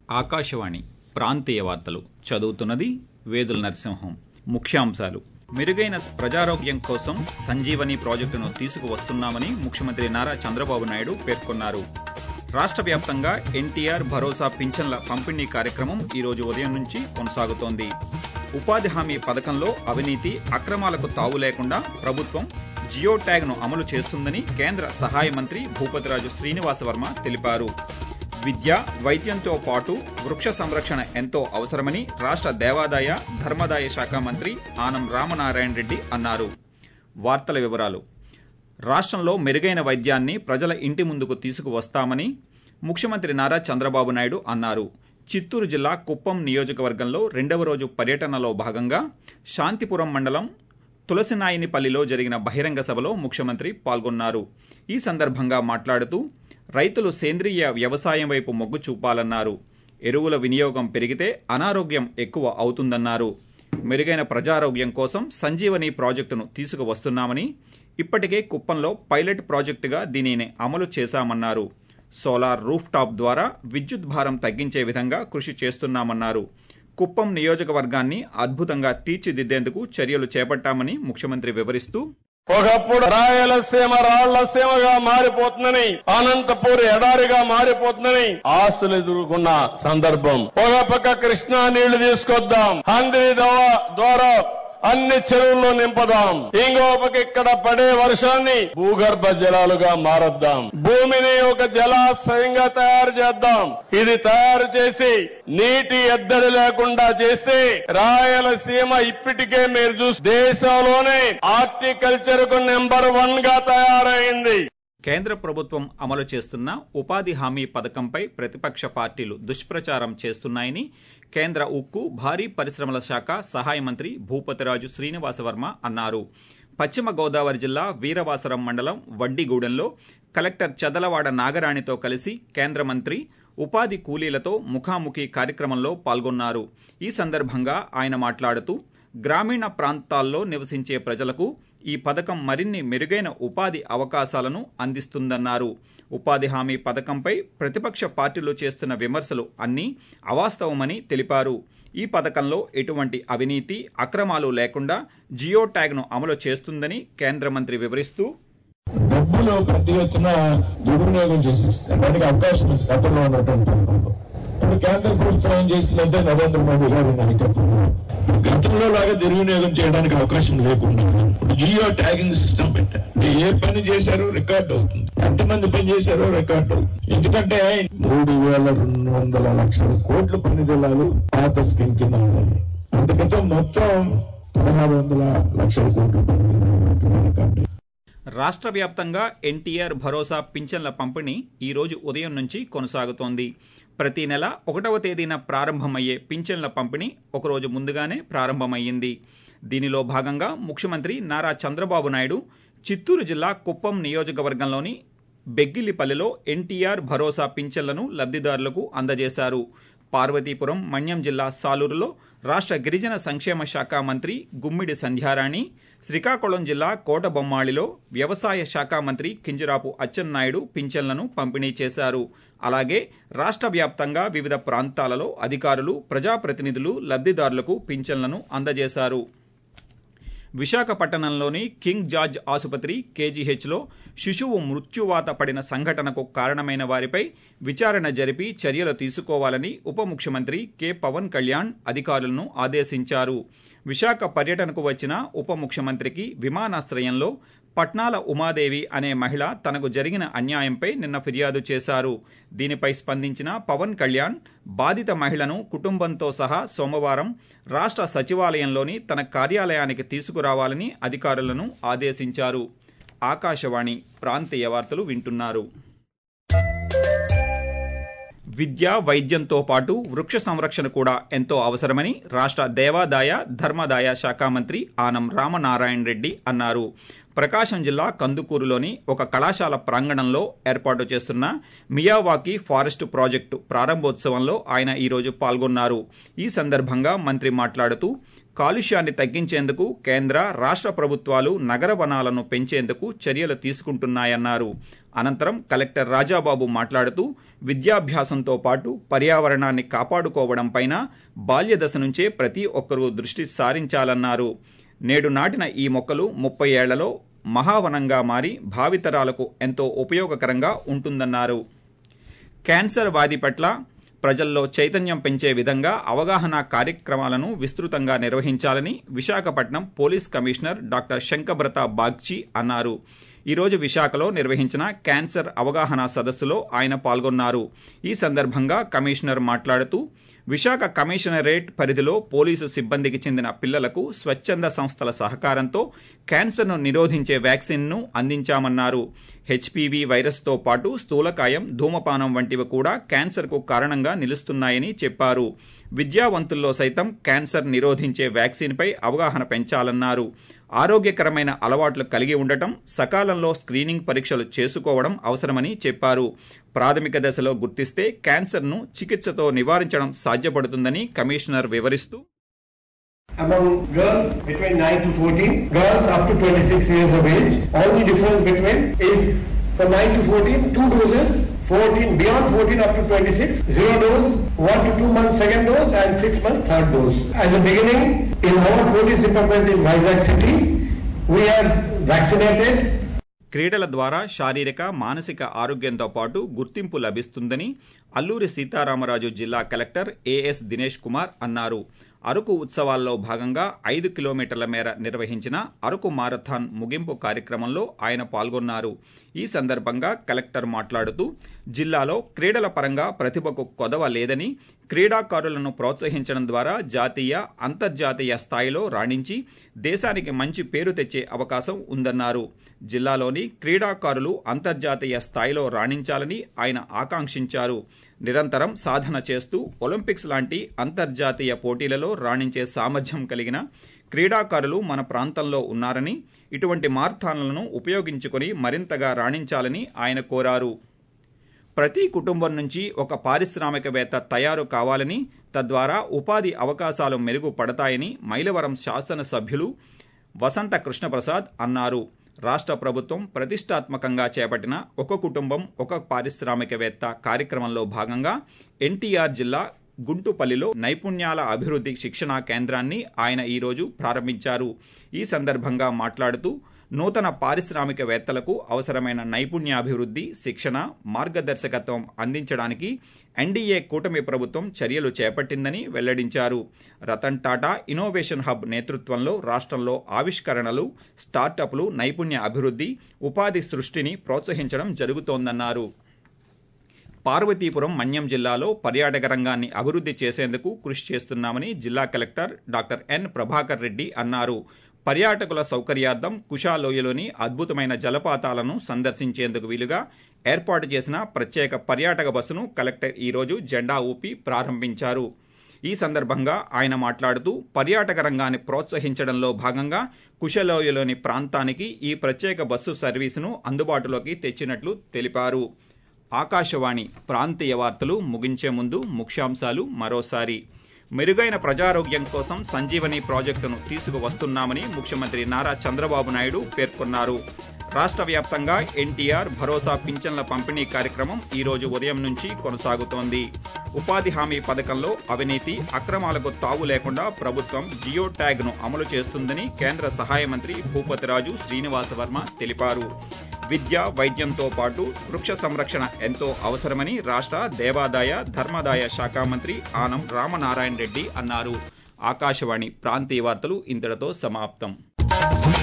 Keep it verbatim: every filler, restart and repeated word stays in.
ఆకాశవాణి ప్రాంతీయ వార్తలు చదువుతున్నది వేదుల నరసింహం. ముఖ్యాంశాలు: మెరుగైన ప్రజారోగ్యం కోసం సంజీవని ప్రాజెక్టును తీసుకువస్తున్నామని ముఖ్యమంత్రి నారా చంద్రబాబు నాయుడు పేర్కొన్నారు. రాష్ట్ర వ్యాప్తంగా ఎన్టీఆర్ భరోసా పింఛన్ల పంపిణీ కార్యక్రమం ఈ రోజు ఉదయం నుంచి కొనసాగుతోంది. ఉపాధి హామీ పథకంలో అవినీతి, అక్రమాలకు తావు లేకుండా ప్రభుత్వం జియో ట్యాగ్ ను అమలు చేస్తుందని కేంద్ర సహాయ మంత్రి భూపతిరాజు శ్రీనివాసవర్మ తెలిపారు. విద్య, వైద్యంతో పాటు వృక్ష సంరక్షణ ఎంతో అవసరమని రాష్ట్ర దేవాదాయ ధర్మాదాయ శాఖ మంత్రి ఆనం రామనారాయణ రెడ్డి అన్నారు. వార్తల వివరాలు: రాష్ట్రంలో మెరుగైన వైద్యాన్ని ప్రజల ఇంటి ముందుకు తీసుకువస్తామని ముఖ్యమంత్రి నారా చంద్రబాబు నాయుడు అన్నారు. చిత్తూరు జిల్లా కుప్పం నియోజకవర్గంలో రెండవ రోజు పర్యటనలో భాగంగా శాంతిపురం మండలం తులసినాయినిపల్లిలో జరిగిన బహిరంగ సభలో ముఖ్యమంత్రి పాల్గొన్నారు. ఈ సందర్భంగా మాట్లాడుతూ రైతులు సేంద్రీయ వ్యవసాయం వైపు మొగ్గు చూపాలన్నారు. ఎరువుల వినియోగం పెరిగితే అనారోగ్యం ఎక్కువ అవుతుందన్నారు. మెరుగైన ప్రజారోగ్యం కోసం సంజీవని ప్రాజెక్టును తీసుకువస్తున్నామని, ఇప్పటికే కుప్పంలో పైలట్ ప్రాజెక్టుగా దీనిని అమలు చేశామన్నారు. సోలార్ రూఫ్ టాప్ ద్వారా విద్యుత్ భారం తగ్గించే విధంగా కృషి చేస్తున్నామన్నారు. కుప్పం నియోజకవర్గాన్ని అద్భుతంగా తీర్చిదిద్దేందుకు చర్యలు చేపట్టామని ముఖ్యమంత్రి వివరిస్తూ, ఒకప్పుడు రాయలసీమ రాళ్లసీమగా మారిపోతుందని, అనంతపూర్ ఎడారిగా మారిపోతుందని ఆస్తులు ఎదుర్కొన్న సందర్భం. ఒక పక్క కృష్ణా నీళ్లు తీసుకొద్దాం, హంద్రి ద్వారా అన్ని చెరువుల్లో నింపదాం. ఇంకో పక్క ఇక్కడ పడే వర్షాన్ని భూగర్భ జలాలుగా మారద్దాం. భూమిని ఒక జలాశయంగా తయారు చేద్దాం. ఇది తయారు చేసి నీటి ఎద్దడి లేకుండా చేసి రాయలసీమ ఇప్పటికే మీరు చూసి దేశంలోనే హార్టికల్చర్ కు నెంబర్ వన్ గా తయారైంది. కేంద్ర ప్రభుత్వం అమలు చేస్తున్న ఉపాధి హామీ పథకంపై ప్రతిపక్ష పార్టీలు దుష్ప్రచారం చేస్తున్నాయని కేంద్ర ఉక్కు, భారీ పరిశ్రమల శాఖ సహాయ మంత్రి భూపతిరాజు శ్రీనివాసవర్మ అన్నారు. పశ్చిమ గోదావరి జిల్లా వీరవాసరం మండలం వడ్డిగూడెంలో కలెక్టర్ చదలవాడ నాగరాణితో కలిసి కేంద్ర మంత్రి ఉపాధి కూలీలతో ముఖాముఖి కార్యక్రమంలో పాల్గొన్నారు. ఈ సందర్భంగా ఆయన మాట్లాడుతూ, గ్రామీణ ప్రాంతాల్లో నివసించే ప్రజలకు ఈ పథకం మరిన్ని మెరుగైన ఉపాధి అవకాశాలను అందిస్తుందన్నారు. ఉపాధి హామీ పథకంపై ప్రతిపక్ష పార్టీలు చేస్తున్న విమర్శలు అన్నీ అవాస్తవమని తెలిపారు. ఈ పథకంలో ఎటువంటి అవినీతి, అక్రమాలు లేకుండా జియో ట్యాగ్ ను అమలు చేస్తుందని కేంద్ర మంత్రి వివరిస్తూ, డబ్బులు ప్రతి వచ్చిన దుర్వినియోగం చేసేస్తానికి అవకాశం గతంలో ఉన్నటువంటి ఇప్పుడు కేంద్ర ప్రభుత్వం ఏం చేసిందంటే నరేంద్ర మోడీ గారి నాయకత్వంలో గతంలో లాగా దుర్వినియోగం చేయడానికి అవకాశం లేకుండా ఇప్పుడు జియో ట్యాగింగ్ సిస్టమ్ పెట్టారు. ఏ పని చేశారో రికార్డు అవుతుంది, ఎంతమంది పని చేశారో రికార్డు అవుతుంది. ఎందుకంటే మూడు వేల రెండు వందల లక్షల కోట్ల పని దినాలు పాత స్కీమ్ కింద ఉండాలి. అందుకంటే మొత్తం పదహారు వందల లక్షల కోట్ల పని దినాలు రికార్డు. రాష్ట్ర వ్యాప్తంగా ఎన్టీఆర్ భరోసా పింఛన్ల పంపిణీ ఈ రోజు ఉదయం నుంచి కొనసాగుతోంది. ప్రతి నెల ఒకటవ తేదీన ప్రారంభమయ్యే పింఛన్ల పంపిణీ ఒకరోజు ముందుగానే ప్రారంభమయ్యింది. దీనిలో భాగంగా ముఖ్యమంత్రి నారా చంద్రబాబు నాయుడు చిత్తూరు జిల్లా కుప్పం నియోజకవర్గంలోని బెగ్గిలిపల్లిలో ఎన్టీఆర్ భరోసా పింఛన్లను లబ్దిదారులకు అందజేశారు. పార్వతీపురం, మన్యం జిల్లా సాలూరులో రాష్ట్ర గిరిజన సంక్షేమ శాఖ మంత్రి గుమ్మిడి సంధ్యారాణి, శ్రీకాకుళం జిల్లా కోటబొమ్మాళిలో వ్యవసాయ శాఖ మంత్రి కింజరాపు అచ్చెన్నాయుడు పింఛన్లను పంపిణీ చేశారు. అలాగే రాష్ట్ర వ్యాప్తంగా వివిధ ప్రాంతాలలో అధికారులు, ప్రజాప్రతినిధులు లబ్దిదారులకు పింఛన్లను అందజేశారు. విశాఖపట్నంలోని కింగ్ జార్జ్ ఆసుపత్రి కేజీహెచ్లో శిశువు మృత్యువాత పడిన సంఘటనకు కారణమైన వారిపై విచారణ జరిపి చర్యలు తీసుకోవాలని ఉప ముఖ్యమంత్రి కె పవన్ కళ్యాణ్ అధికారులను ఆదేశించారు. విశాఖ పర్యటనకు వచ్చిన ఉప ముఖ్యమంత్రికి విమానాశ్రయంలో పట్నాల ఉమాదేవి అనే మహిళ తనకు జరిగిన అన్యాయంపై నిన్న ఫిర్యాదు చేశారు. దీనిపై స్పందించిన పవన్ కళ్యాణ్ బాధిత మహిళను కుటుంబంతో సహా సోమవారం రాష్ట్ర సచివాలయంలోని తన కార్యాలయానికి తీసుకురావాలని అధికారులను ఆదేశించారు. ఆకాశవాణి ప్రాంతీయ వార్తలు వింటున్నారు. విద్య, వైద్యంతో పాటు వృక్ష సంరక్షణ కూడా ఎంతో అవసరమని రాష్ట్ర దేవాదాయ ధర్మాదాయ శాఖ మంత్రి ఆనం రామనారాయణ రెడ్డి అన్నారు. ప్రకాశం జిల్లా కందుకూరులోని ఒక కళాశాల ప్రాంగణంలో ఏర్పాటు చేస్తున్న మియావాకీ ఫారెస్ట్ ప్రాజెక్టు ప్రారంభోత్సవంలో ఆయన ఈరోజు పాల్గొన్నారు. ఈ సందర్భంగా మంత్రి మాట్లాడుతూ, కాలుష్యాన్ని తగ్గించేందుకు కేంద్ర రాష్ట్ర ప్రభుత్వాలు నగర వనాలను పెంచేందుకు చర్యలు తీసుకుంటున్నాయన్నారు. అనంతరం కలెక్టర్ రాజాబాబు మాట్లాడుతూ విద్యాభ్యాసంతో పాటు పర్యావరణాన్ని కాపాడుకోవడంపైన బాల్యదశ నుంచే ప్రతి ఒక్కరూ దృష్టి సారించాలన్నారు. నేడు నాటిన ఈ మొక్కలు ముప్పై ఏళ్లలో మహావనంగా మారి భావితరాలకు ఎంతో ఉపయోగకరంగా ఉంటుందన్నారు. క్యాన్సర్ వ్యాధి పట్ల ప్రజల్లో చైతన్యం పెంచే విధంగా అవగాహన కార్యక్రమాలను విస్తృతంగా నిర్వహించాలని Visakhapatnam police commissioner doctor Shankhabrata Bagchi అన్నారు. ఈరోజు విశాఖలో నిర్వహించిన క్యాన్సర్ అవగాహన సదస్సులో ఆయన పాల్గొన్నారు. ఈ సందర్భంగా కమిషనర్ మాట్లాడుతూ విశాఖ కమిషనరేట్ పరిధిలో పోలీసు సిబ్బందికి చెందిన పిల్లలకు స్వచ్ఛంద సంస్థల సహకారంతో క్యాన్సర్ను నిరోధించే వ్యాక్సిన్ను అందించామన్నారు. హెచ్పీవీ వైరస్తో పాటు స్థూలకాయం, ధూమపానం వంటివి కూడా క్యాన్సర్కు కారణంగా నిలుస్తున్నాయని చెప్పారు. విద్యావంతుల్లో సైతం క్యాన్సర్ నిరోధించే వ్యాక్సిన్పై అవగాహన పెంచాలన్నారు. ఆరోగ్యకరమైన అలవాట్లు కలిగి ఉండటం, సకాలంలో స్క్రీనింగ్ పరీక్షలు చేసుకోవడం అవసరమని చెప్పారు. ప్రాథమిక దశలో గుర్తిస్తే క్యాన్సర్ను చికిత్సతో నివారించడం సాధ్యపడుతుందని కమిషనర్ వివరిస్తూ among girls between nine to fourteen, girls up to twenty-six years of age. All the difference between is for nine to fourteen, two doses, fourteen beyond fourteen up to twenty-six, zero dose, one to two months second dose, and six months third dose. As a beginning, in our police department in Vizag city, we have vaccinated. క్రీడల ద్వారా శారీరక, మానసిక ఆరోగ్యంతో పాటు గుర్తింపు లభిస్తుందని అల్లూరి సీతారామరాజు జిల్లా collector as Dinesh Kumar అన్నారు. అరకు ఉత్సవాల్లో భాగంగా ఐదు కిలోమీటర్ల మేర నిర్వహించిన అరకు మారథాన్ ముగింపు కార్యక్రమంలో ఆయన పాల్గొన్నారు. ఈ సందర్భంగా కలెక్టర్ మాట్లాడుతూ జిల్లాలో క్రీడల పరంగా ప్రతిభకు కొదవ లేదని, క్రీడాకారులను ప్రోత్సహించడం ద్వారా జాతీయ, అంతర్జాతీయ స్థాయిలో రాణించి దేశానికి మంచి పేరు తెచ్చే అవకాశం ఉందన్నారు. జిల్లాలోని క్రీడాకారులు అంతర్జాతీయ స్థాయిలో రాణించాలని ఆయన ఆకాంక్షించారు. నిరంతరం సాధన చేస్తూ ఒలింపిక్స్ లాంటి అంతర్జాతీయ పోటీలలో రాణించే సామర్థ్యం కలిగిన క్రీడాకారులు మన ప్రాంతంలో ఉన్నారని, ఇటువంటి మారథాన్లను ఉపయోగించుకుని మరింతగా రాణించాలని ఆయన కోరారు. ప్రతి కుటుంబం నుంచి ఒక పారిశ్రామికవేత్త తయారు కావాలని, తద్వారా ఉపాధి అవకాశాలు మెరుగుపడతాయని మైలవరం శాసనసభ్యులు వసంత కృష్ణప్రసాద్ అన్నారు. రాష్ట్ర ప్రభుత్వం ప్రతిష్టాత్మకంగా చేపట్టిన ఒక కుటుంబం ఒక పారిశ్రామికవేత్త కార్యక్రమంలో భాగంగా ఎన్టీఆర్ జిల్లా గుంటుపల్లిలో నైపుణ్యాల అభివృద్ధి శిక్షణా కేంద్రాన్ని ఆయన ఈరోజు ప్రారంభించారు. ఈ సందర్భంగా మాట్లాడుతూ నూతన పారిశ్రామికవేత్తలకు అవసరమైన నైపుణ్యాభివృద్ధి, శిక్షణ, మార్గదర్శకత్వం అందించడానికి ఎన్డీఏ కూటమి ప్రభుత్వం చర్యలు చేపట్టిందని వెల్లడించారు. రతన్ టాటా ఇన్నోవేషన్ హబ్ నేతృత్వంలో రాష్ట్రంలో ఆవిష్కరణలు, స్టార్టప్లు, నైపుణ్య అభివృద్ధి, ఉపాధి సృష్టిని ప్రోత్సహించడం జరుగుతోందన్నారు. పార్వతీపురం, మన్యం జిల్లాలో పర్యాటక రంగాన్ని అభివృద్ధి చేసేందుకు కృషి చేస్తున్నామని జిల్లా collector doctor N Prabhakar Reddy అన్నారు. పర్యాటకుల సౌకర్యార్థం కుషాలోయలోని అద్భుతమైన జలపాతాలను సందర్శించేందుకు వీలుగా ఏర్పాటు చేసిన ప్రత్యేక పర్యాటక బస్సును కలెక్టర్ ఈరోజు జెండా ఊపి ప్రారంభించారు. ఈ సందర్భంగా ఆయన మాట్లాడుతూ పర్యాటక రంగాన్ని ప్రోత్సహించడంలో భాగంగా కుషలోయలోని ప్రాంతానికి ఈ ప్రత్యేక బస్సు సర్వీసును అందుబాటులోకి తెచ్చినట్లు తెలిపారు. ఆకాశవాణి ప్రాంతీయ వార్తలు ముగించే ముందు ముఖ్యాంశాలు మరోసారి. మెరుగైన ప్రజారోగ్యం కోసం సంజీవని ప్రాజెక్టును తీసుకువస్తున్నామని ముఖ్యమంత్రి నారా చంద్రబాబు నాయుడు పేర్కొన్నారు. రాష్ట్ర వ్యాప్తంగా ఎన్టీఆర్ భరోసా పింఛన్ల పంపిణీ కార్యక్రమం ఈ రోజు ఉదయం నుంచి కొనసాగుతోంది. ఉపాధి హామీ పథకంలో అవినీతి, అక్రమాలకు తావు లేకుండా ప్రభుత్వం జియో ట్యాగ్ ను అమలు చేస్తుందని కేంద్ర సహాయ మంత్రి భూపతిరాజు శ్రీనివాసవర్మ తెలిపారు. విద్య, వైద్యంతో పాటు వృక్ష సంరక్షణ ఎంతో అవసరమని రాష్ట్ర దేవాదాయ, ధర్మాదాయ శాఖ మంత్రి ఆనం రామనారాయణ రెడ్డి అన్నారు. ఆకాశవాణి ప్రాంతీయ వార్తలు ఇంతటితో సమాప్తం.